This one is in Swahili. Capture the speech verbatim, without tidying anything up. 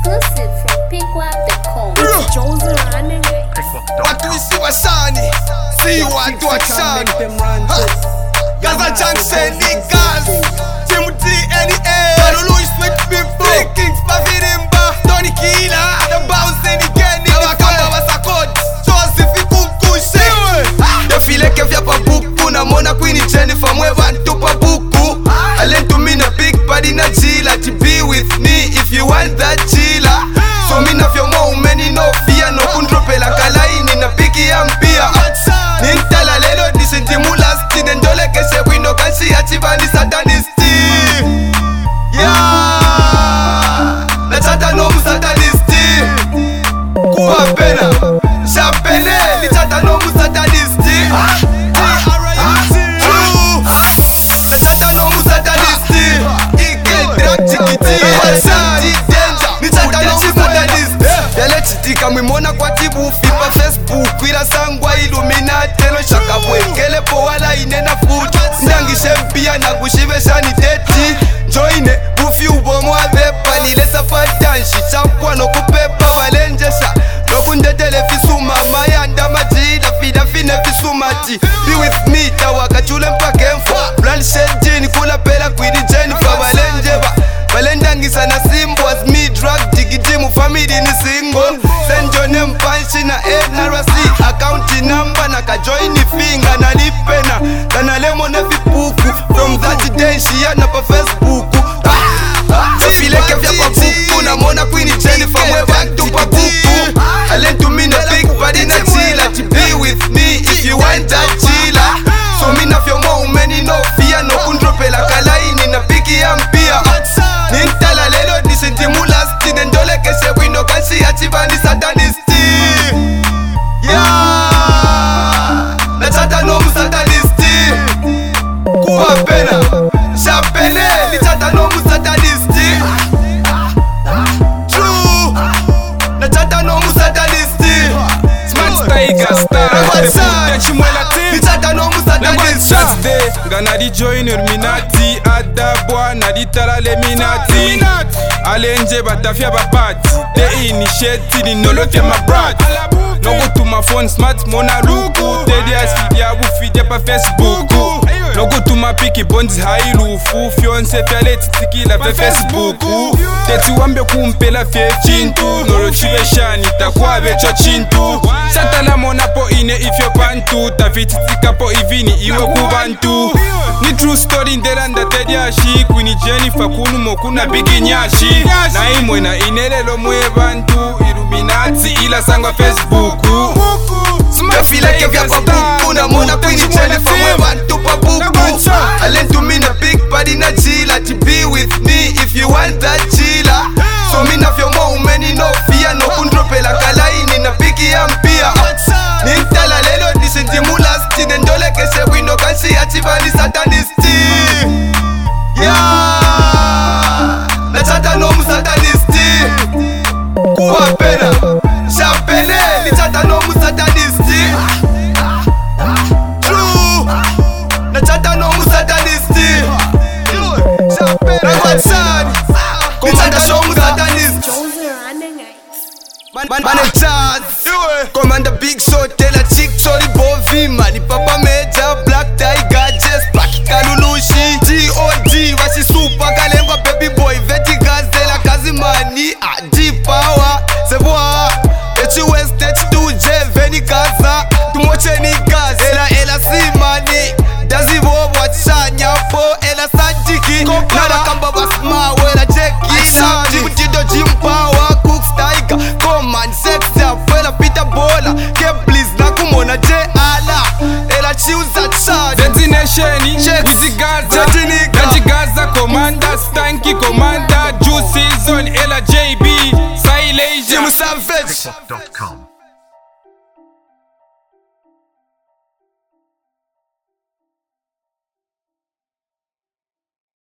Exclusive from Pickwap dot com. Watuisi washani, si watu washani. Gaza Junction ni Gaza, Team T N A. Karulu is with fifty Kings Pavirimba, Tony Kila, the bounce and again in the kamba wasakod. Joseph Kukushe. Defile kevya pa buku na mona Queen Jennifer mwe bantu pa buku. Alentu mina big body na chila to be with me if you want that chila. So me na fyo mo many no fear no kundropela kalaini na piki ya mpia. Nintala lelo nisindimula stine ndole keshe wino kanshi ya chibani satanisti. Yeah, na chata no mu satanisti. Kuwa pena, shapene ni chata no mu satanisti. True, na chata no mu satanisti. Ike drag chikiti, wasati danger. Ni chata no mu satanisti. Yale chitika mwimona kwa tibu fipa Facebook ila sangwa Illuminati no shaka bwekele po wala inena futu ndangishe mpia na kushivesha ni deti joine bufi ubomo abepa nilesa patanshi champwa no kupepa valenjesha no kundetele fisuma mayanda majida fida fine fisumati be with me tawaka chule mpake mfo brand shedjini kula pela kwidi Jennifer valenjeba valendangisa na simbo as me drug digitimu family ni single senjone mpanshi na edna rasi account number na kajoini finger na lipena kana lemone vipuku from that day she yana pa Facebook Sefileke vya pa buku na mona Queen Jennifer mwe bantu pa buku Alentu mina big body na chila to be with me if you want that chila So mina fyo mo umeni no fear no kundropela kalaini na piki ya mpia Nintala lelo nisindimula stine ndole keshe wino kanshi ya chibani satanisti. Yeah, na chata no mu satanisti. Kuwa pena, shapene ni chata no mu satanisti. True, na chata no mu satanisti. Smart Tiger Star, ni chata no mu satanisti. Gana di join Illuminati, adabwa na di tala leminati. Alenje batafia babati, te initiate ni nolofia mabrati. Nogo to my phone smart mona luku, te di asfidia wufide pa Facebook. Nogo to my piki bonds high lufu, fiance fiale titiki la fe Facebook. Teti wambe kumpela fie chintu, nolo chive shani takwa vecho chintu. Satana mona po ine ifyo pantu, tafititika po ivini iwe kubantu. Ni true story ndelanda tedi ashi, Queen Jennifer kunu mokuna bigi nyashi. Na imwe na inelelo mwe bantu, Illuminati ila sangwa Facebook. Defileke vya pa buku na mona Queen Jennifer mwe bantu pa buku Alentu mina big body na chila to be with me if you want that chila So mina fyo mo umeni no fear no kundropela kalaini na piki ya mpia Nintala lelo nisindimula stine ndole keshe wino kanshi ya chibani satanisti. Yeah, na chata no mu satanisti. Kuwa pena, shapene ni chata no mu satanisti. True, na chata no mu satanisti. Shapene watsani, ni chata no mu satanisti. Man, man, chance. Commander Big Shot, tell a chick, sorry, Bovi, Mani Papa Major, Black Tiger, Jess, Black Kalulushi, G O D, Washi Super, Kalemba, Baby Boy, Veti Gazela, Kazimani, ah, G Power, Seboa, H U S, H two J, Veni Gaza, Tumoche ni Gaz, Ela Ela Simani, Dazi Bob, Wachanya, Po, Ela Sajiki, Nala Kamba Basma, Wela Jackie, Jim Tido, Jim Power, Cooks Tiger, Command Sexy, Afuela Peter Bola, Ke please na kumona J Ala, Ela Chiuza Chad, Destination, Uzi Gaza, Gaji Gaza, Commander, Stanky, Commander, Juicy Zone, Ela J B, Silage, Jim Savage. Pickwap dot com